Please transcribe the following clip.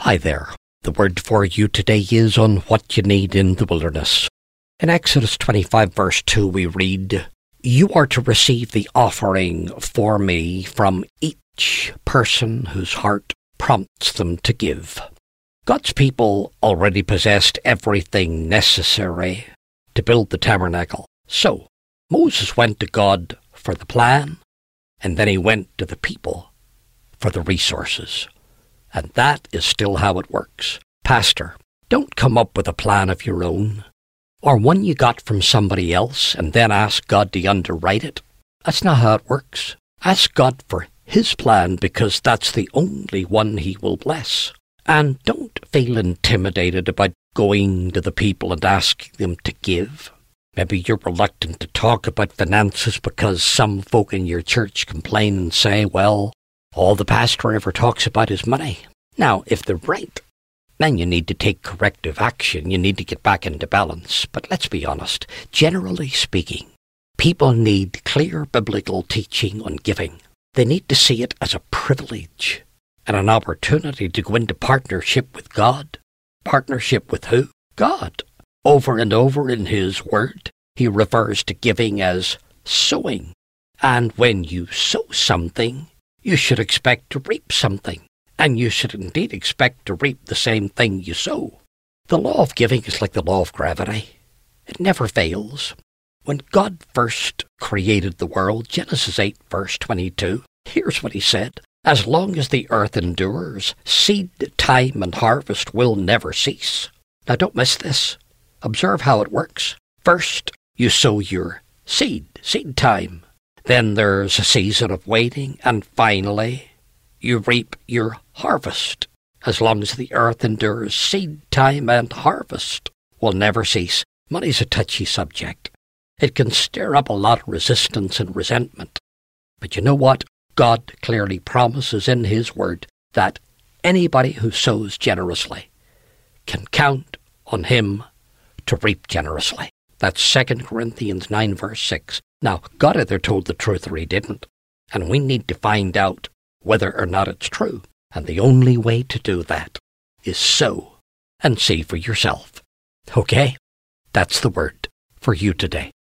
Hi there. The word for you today is on what you need in the wilderness. In Exodus 25 verse 2 we read, "You are to receive the offering for me from each person whose heart prompts them to give." God's people already possessed everything necessary to build the tabernacle. So Moses went to God for the plan, and then he went to the people for the resources. And that is still how it works. Pastor, don't come up with a plan of your own, or one you got from somebody else and then ask God to underwrite it. That's not how it works. Ask God for His plan, because that's the only one He will bless. And don't feel intimidated about going to the people and asking them to give. Maybe you're reluctant to talk about finances because some folk in your church complain and say, well, all the pastor ever talks about is money. Now, if they're right, then you need to take corrective action. You need to get back into balance. But let's be honest. Generally speaking, people need clear biblical teaching on giving. They need to see it as a privilege and an opportunity to go into partnership with God. Partnership with who? God. Over and over in His Word, He refers to giving as sowing. And when you sow something, you should expect to reap something. And you should indeed expect to reap the same thing you sow. The law of giving is like the law of gravity. It never fails. When God first created the world, Genesis 8 verse 22, here's what He said: "As long as the earth endures, seed time and harvest will never cease." Now don't miss this. Observe how it works. First, you sow your seed time. Then there's a season of waiting, and finally, you reap your harvest. As long as the earth endures, seed time and harvest will never cease. Money's a touchy subject. It can stir up a lot of resistance and resentment. But you know what? God clearly promises in His Word that anybody who sows generously can count on Him to reap generously. That's 2 Corinthians 9 verse 6. Now, God either told the truth or He didn't, and we need to find out whether or not it's true. And the only way to do that is sow and see for yourself. Okay? That's the word for you today.